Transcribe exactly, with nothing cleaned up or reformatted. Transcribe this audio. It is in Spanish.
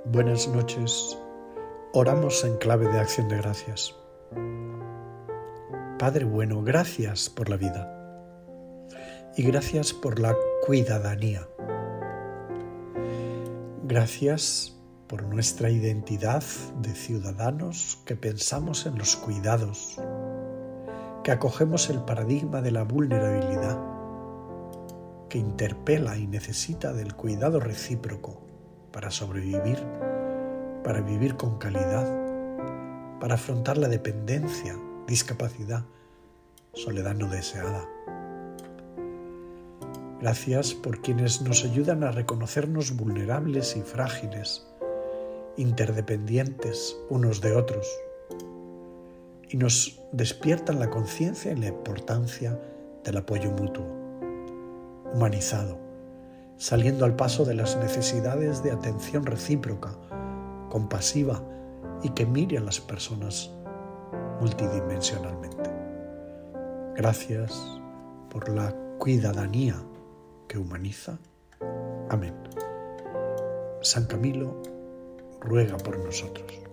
Buenas noches. Oramos en clave de acción de gracias. Padre bueno, gracias por la vida y gracias por la cuidadanía. Gracias por nuestra identidad de ciudadanos que pensamos en los cuidados, que acogemos el paradigma de la vulnerabilidad, que interpela y necesita del cuidado recíproco para sobrevivir, para vivir con calidad, para afrontar la dependencia, discapacidad, soledad no deseada. Gracias por quienes nos ayudan a reconocernos vulnerables y frágiles, interdependientes unos de otros, y nos despiertan la conciencia y la importancia del apoyo mutuo, humanizado, saliendo al paso de las necesidades de atención recíproca, compasiva y que mire a las personas multidimensionalmente. Gracias por la cuidadanía que humaniza. Amén. San Camilo ruega por nosotros.